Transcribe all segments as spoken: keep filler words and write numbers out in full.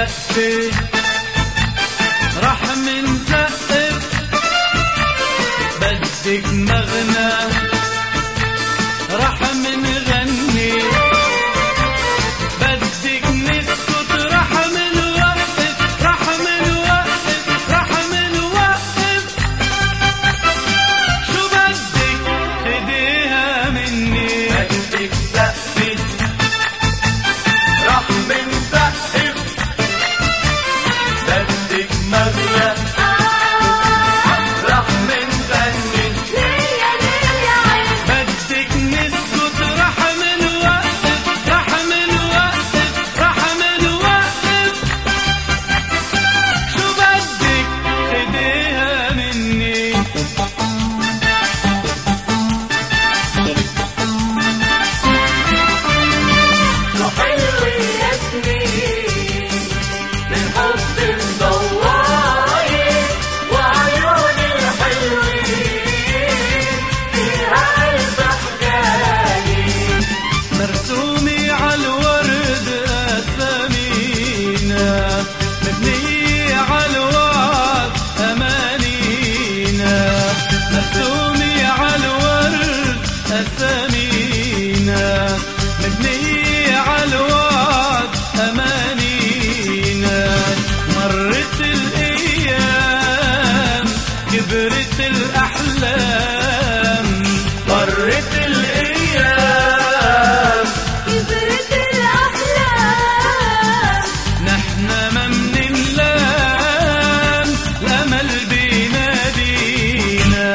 سقف راح من سقف، بدك مغنى راح من غني، بدك نسكت راح من وقف، راح من وقف، راح من وقف. شو بدك خديها مني، بدك سقف راح من سقف، بدك مغنى راح من غني، بدك نسكت راح من وقف، راح من وقف، راح من وقف. شو بدك خديها مني، شو حلوة يا سنين من حب مضواية، وعيون الحلوين فيها قلب حكاية، مرسومي عالورد أسامينا، مبنية عالوعد أمانينا، مرسومي عالورد أسامينا، مبنية عالوعد أمانينا. مرت الأيام كبرت الأحلام، مرت الأيام كبرت الأحلام، نحن ما مننلام الأمل بينادينا.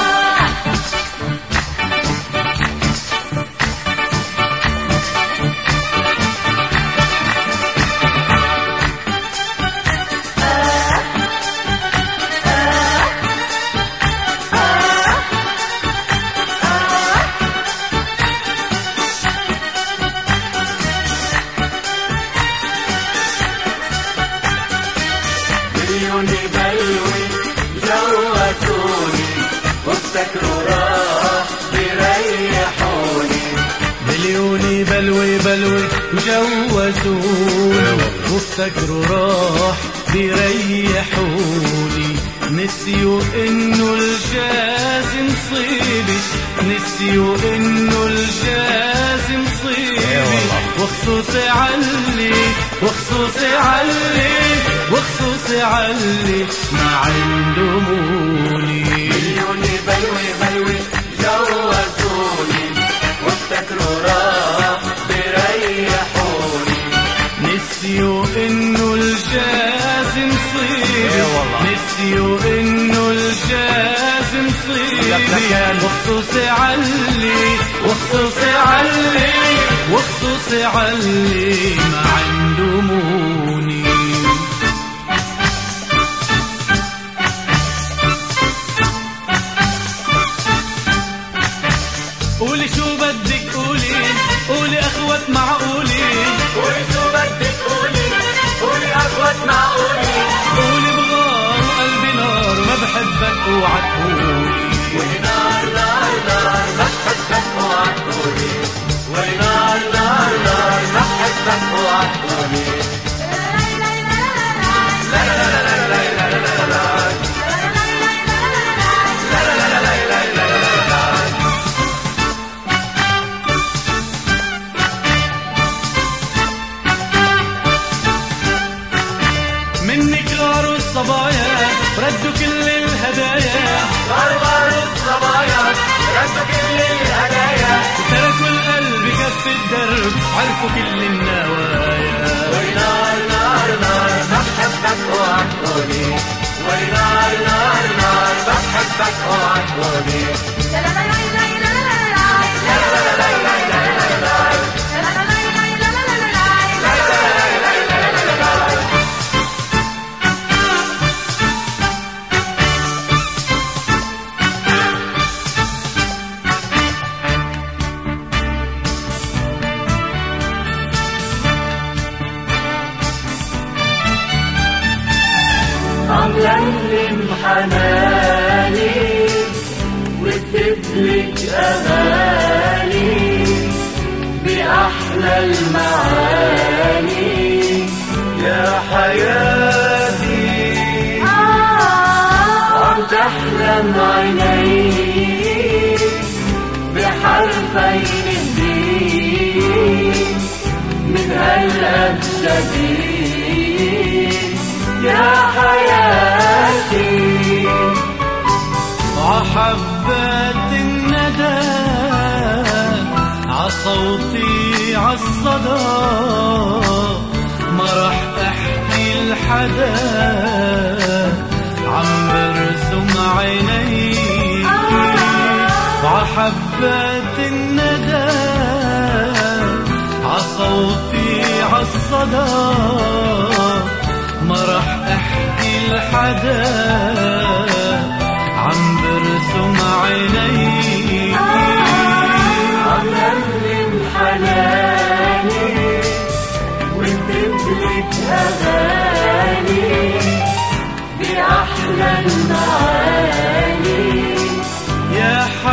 عيوني بلوي جواتوني، وافتكروا راح بيريحوني، مليوني بلوي بلوي وجوزوني، وافتكروا راح بيريحوني. نسيوا انه الجاز نصيبي، نسيوا انه الجاز نصيبي، وخصوصي علي وخصوصي علي وخصوصي علي ما عنده مولي. عيوني بلوي بلوي جواتوني، وافتكروا راح بيريحوني، نسيوا انه الجاز نصيبي، نسيوا انه الجاز نصيبي، وخصوصي علي وخصوصي علي وخصوصي علي ما عنده موني. قولي شو بدك قولي، قولي اخوات معقولي، قولي شو بدك قولي، قولي أخوات معقولي، قولي بغار وقلبي نار ما بحبك اوعى تقولي. ونار نار نار ما بحبك اوعى تقولي، ونار نار نار ما بحبك اوعى تقولي. منك غاروا الصبايا ردوا كل الهدايا، غرغروا الصبايا ردوا كل الهدايا، تركوا القلب كف الدرب عرفوا كل النوايا. ونار نار نار ما بحبك اوعى تقولي، ونار نار نار ما بحبك اوعى تقولي. عم لملم حناني وكتبلك أماني بأحلى المعاني يا حبيبي. ألفين جديد من هالأبجديد يا حياتي. عحبات الندى عصوتي عالصدى ما رح احكي لحدا عم برسم عيني. عحبات الندى عصوتي عالصدى ما رح احكي لحدا عم برسم عيني. عم ألم حناني وبدلك أغاني بأحلى المعاني يا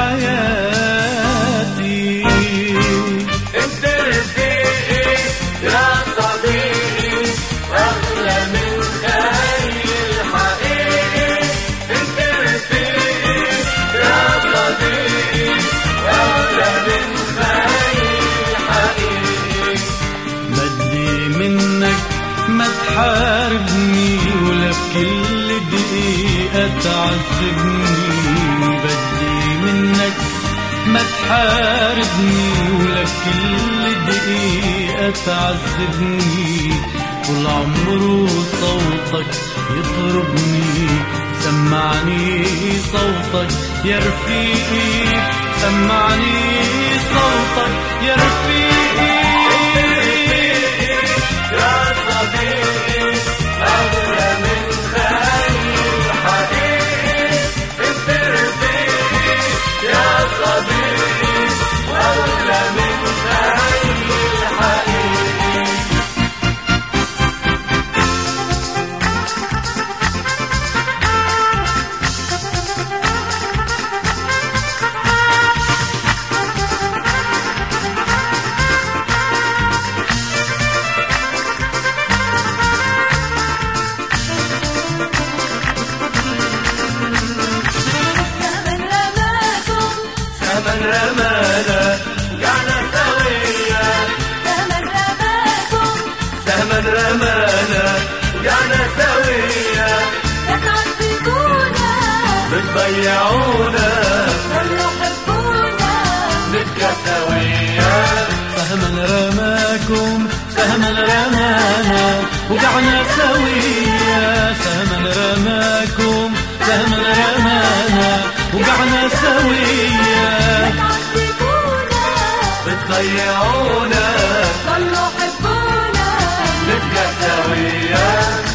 حياتي. انت رفيقي يا صديقي أغلى من خيالي الحقيقي. انت رفيقي يا صديقي أغلى من خيالي الحقيقي. بدي منك ما تحاربني ولا بكل دقيقة تعذبني. بدي منك ما تحاربني ولا بكل دقيقة تعذبني. طول عمره صوتك يطربني سمعني صوتك يا رفيقي. سمعني صوتك يا رفيقي. يا صديقي أغلى من خيالي الحقيقي. انت رفيقي يا صديقي أغلى من خيالي الحقيقي. من رمانا وقعنا سويا. سهما رماكم سهما رمانا وقعنا سويا. لا تعذبونا بتضيعونا ضلوا حبونا نبقى سويا. سهما رماكم سهما رمانا وقعنا سويا. سهما رماكم سهما رمانا وقعنا سويا. تعذبونا بتضيعونا ضلوا حبونا نبقى سويا.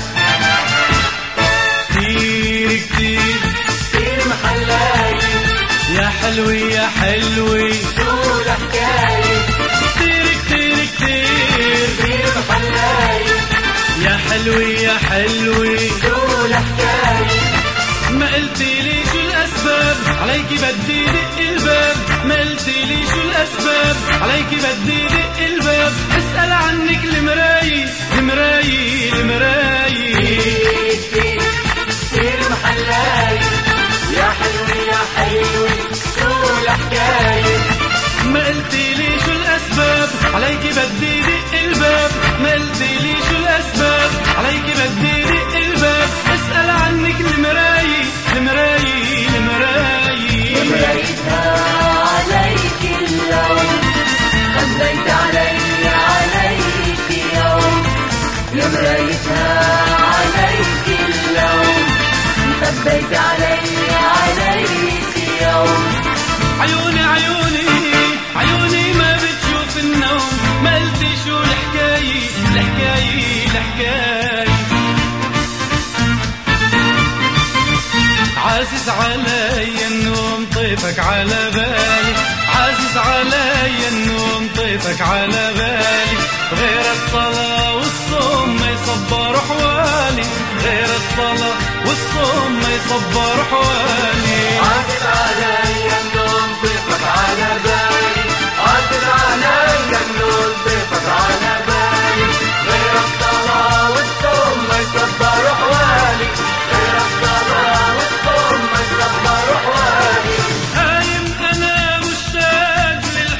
كتير كتير كتير محلاي يا حلوي يا حلوي شو الحكاية. كتير كتير كتير كتير محلاي يا حلوي يا حلوي شو الحكاية. ما قلتي لي شو الأسباب عليكي بدي دق الباب. ما قلتي لي شو الأسباب عليكي بدي دق الباب. اسأل عنك المرايي المرايي المرايي. كتير كتير محلاي يا حلوي يا حلوي شو الحكاية. ما قلتي لي شو الأسباب عليكي بدي دق الباب. ما قلتي لي شو الأسباب عليكي بدي دق الباب. اسأل عنك المرايي المرايي المرايي. مرايتها عليك اللوم خبيت علي عليك يوم. يا مرايتها عليك اللوم خبيت علي عليك يوم. عيوني عيوني عيوني ما بتشوف النوم. ما قلتي شو الحكاية الحكاية الحكاية. عازز علي النوم طيفك على بالي. عازز علي النوم طيفك على بالي. غير الصلاة والصوم ما يصبر حوالي. غير الصلاة والصوم ما يصبر حوالي. عاتب علي النوم طيفك على بالي. عاتب علي النوم طيفك على بالي. غير الصلاة والصوم ما يصبر حوالي. غير الصلاة والصوم ما يصبر حوالي. قايم أنا مشتاق للحب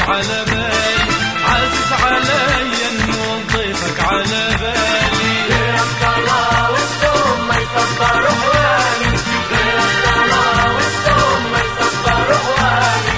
على بالي، عزيز علي النوم طيفك على بالي. غير الصلاة والصوم ما يصبر حوالي، غير الصلاة والصوم ما يصبر حوالي.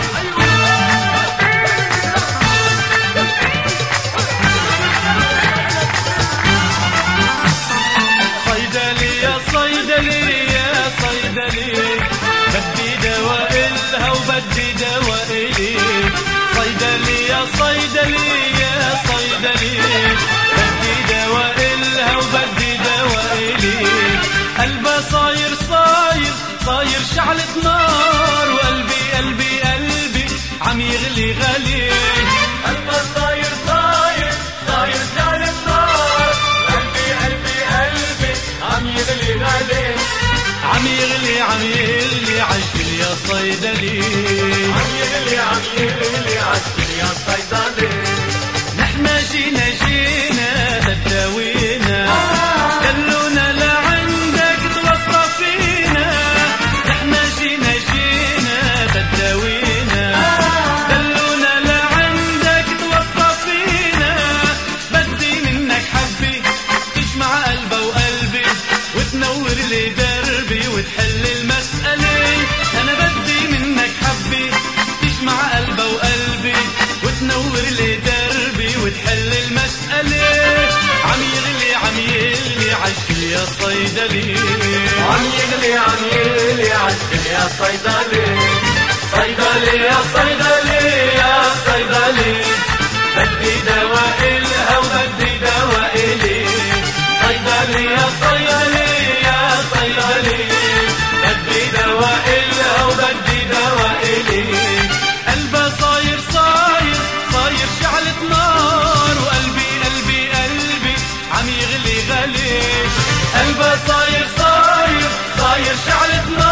صيدلي يا صيدلي يا صيدلي، بدي دواء إلها وبدي دواء إلي. صيدلي يا صيدلي يا صيدلي، بدي دواء إلها وبدي دواء إلي. قلبها صاير صاير صاير شعلة نار، وقلبي قلبي قلبي عم يغلي غلي. قلبها صاير صاير صاير شعلة نار، قلبي قلبي قلبي عم يغلي غالي. عم يغلي عم يغلي عجل يا صيدلي، عم يغلي عم يغلي عجل يا صيدلي. نحنا جينا جينا تداوينا، دلونا لعندك توصى فينا. نحنا جينا جينا تداوينا، دلونا لعندك توصى فينا. بدي منك حبي تجمع قلبه وقلبي، وتنور لي دربي وتحل المسألة. أنا بدي منك حبي تجمع قلبه وقلبي، وتنور لي دربي وتحل المسألة. عم يغلي عم يغلي عجل يا صيدلي، عم يغلي عم يغلي عجل يا صيدلي. صيدلي يا صيدلي يا صيدلي، بدي دواء إلها وبدي دواء إلي. صيدلي يا صيدلي يا صيدلي، بدي دواء إلها وبدي دواء إلي. قلبها صاير صاير صاير شعلة نار، وقلبي قلبي قلبي عم يغلي غلي. قلبها صاير صاير صاير شعلة نار،